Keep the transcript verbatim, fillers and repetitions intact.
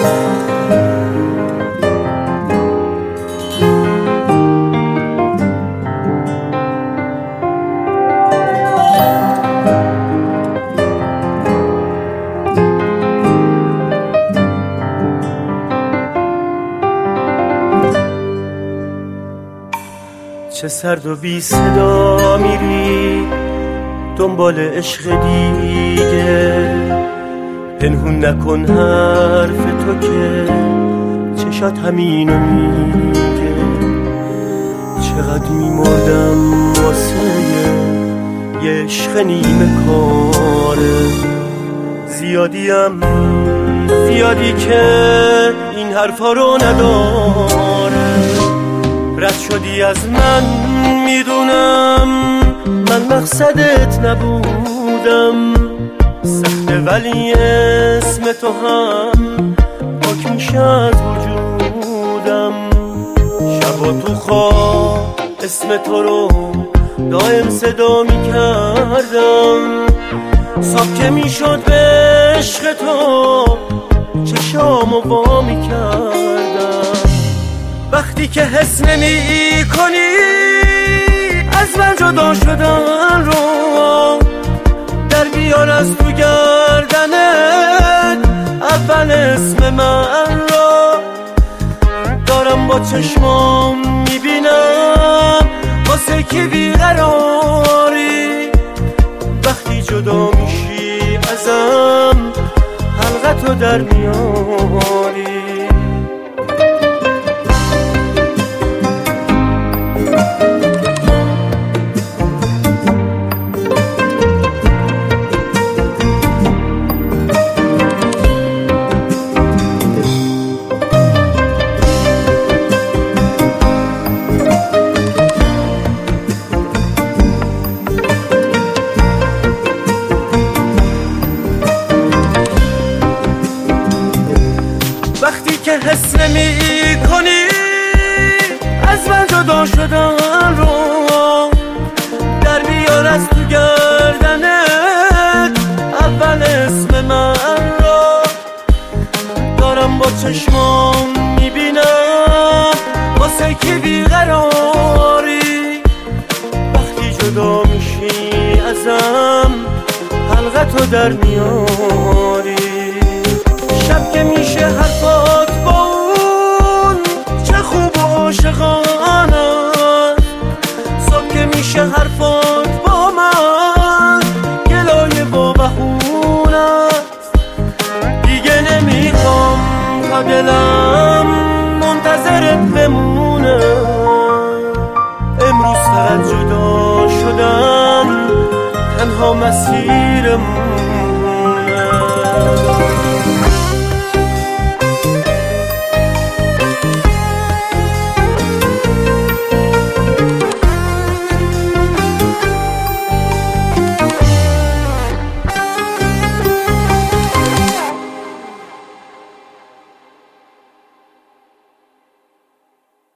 چه سرد و بی صدا میری دنبال عشق دیگه، پنهون نکن حرف تو که چشات همینو میگه. چقدر میمردم واسه یه عشق نیمه کاره، زیادیم زیادی که این حرفا رو نداره. رد شدی از من میدونم، من مقصدت نبودم. سخته ولی اسم تو هم پاک میشه از وجودم. شبا تو خواب اسم تو رو دائم صدا میکردم. صاحب که میشد به عشق تو چشامو وا میکردم. وقتی که حس نمی کنی از من جدا شدن رو، در بیار از تو گردنت اول اسم من رو. دارم با چشمام میبینم واسه کی بیقراری. وقتی جدا میشی ازم حلقتو در میاری. وقتی که حس نمی کنی از من جدا شدن رو، در بیار از تو گردنت اول اسم من رو. دارم با چشمام میبینم واسه کی بیقراری. وقتی جدا میشی ازم حلقتو در میاری. شب که میشه حرفات با اون چه خوب و عاشقانه، صبح که میشه حرفات با من گلای با بهونه. دیگه نمیخوام تا دلم منتظرت بمونه. امروز فقط جدا شدن تنها مسیرمونه.